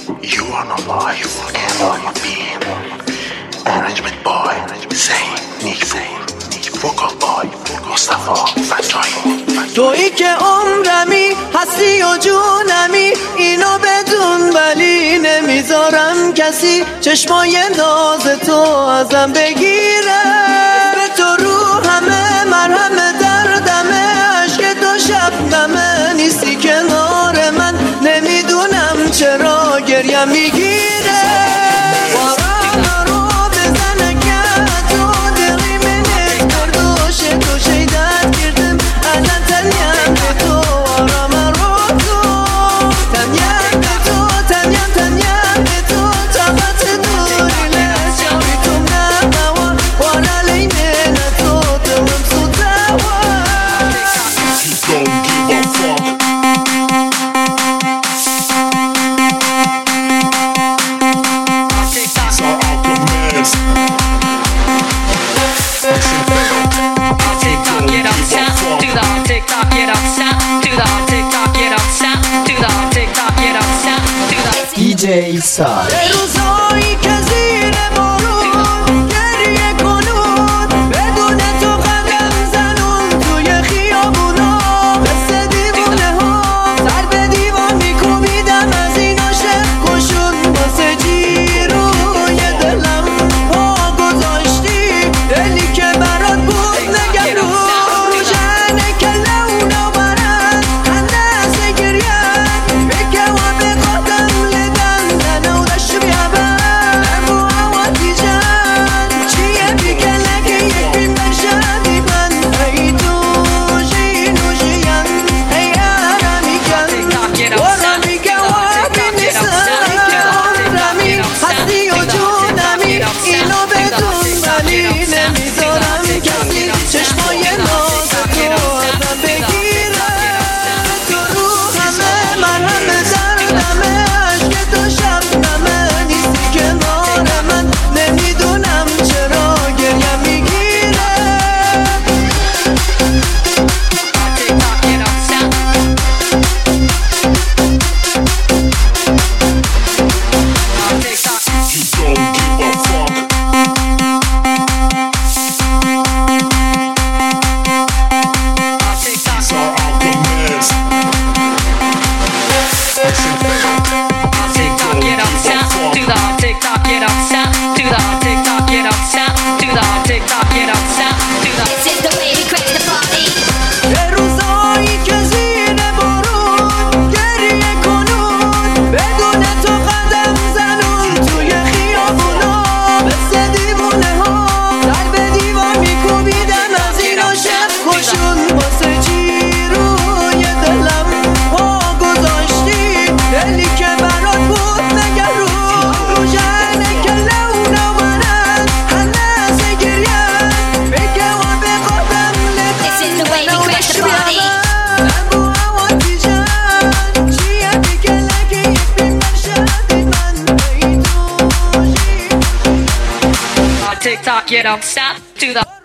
You are not live, cannot be. Arrangement by Zain Nick Vocal by مصطفی فتایی. تویی که عمرمی هستی و جونمی، اینو بدون ولی نمیذارم کسی چشمای ناز تو ازم بگیره. به تو رو همه مرهم دردمه، عشق تو شبنمه، نیستی کنار من نمیدونم چرا گریم میگیره. DJ Side. TikTok, you don't stop to the